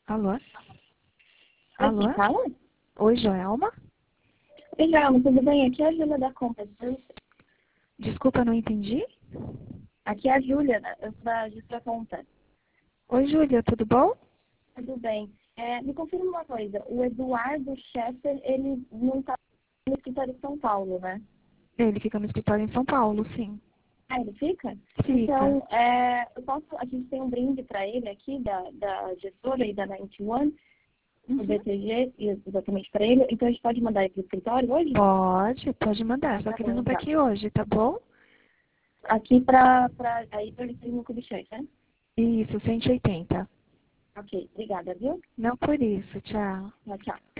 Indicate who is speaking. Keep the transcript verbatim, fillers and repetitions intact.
Speaker 1: Alô?
Speaker 2: Oi, quem
Speaker 1: Alô?
Speaker 2: fala?
Speaker 1: Oi, Joelma?
Speaker 2: Oi, Joelma, tudo bem? Aqui é a Júlia da Compass.
Speaker 1: Desculpa, não entendi.
Speaker 2: Aqui é a Júlia, da- eu sou da Justa Conta.
Speaker 1: Oi, Júlia, tudo bom?
Speaker 2: Tudo bem. É, me confirma uma coisa, o Eduardo Scheffer, ele não está no escritório de São Paulo, né?
Speaker 1: Ele fica no escritório em São Paulo, sim.
Speaker 2: Ah, ele fica?
Speaker 1: Fica.
Speaker 2: Então, é, eu posso, a gente tem um brinde para ele aqui, da, da gestora e da noventa e um, o
Speaker 1: Uhum.
Speaker 2: B T G, e exatamente para ele. Então, a gente pode mandar ele para o escritório hoje?
Speaker 1: Pode, pode mandar. Só
Speaker 2: Tá
Speaker 1: que ele
Speaker 2: bom,
Speaker 1: não tá
Speaker 2: então.
Speaker 1: aqui hoje, tá bom?
Speaker 2: Aqui para aí para ele ter no Kubitschek, né?
Speaker 1: Isso, cento e oitenta.
Speaker 2: Ok, obrigada, viu?
Speaker 1: Não por isso, tchau.
Speaker 2: Tchau, tchau.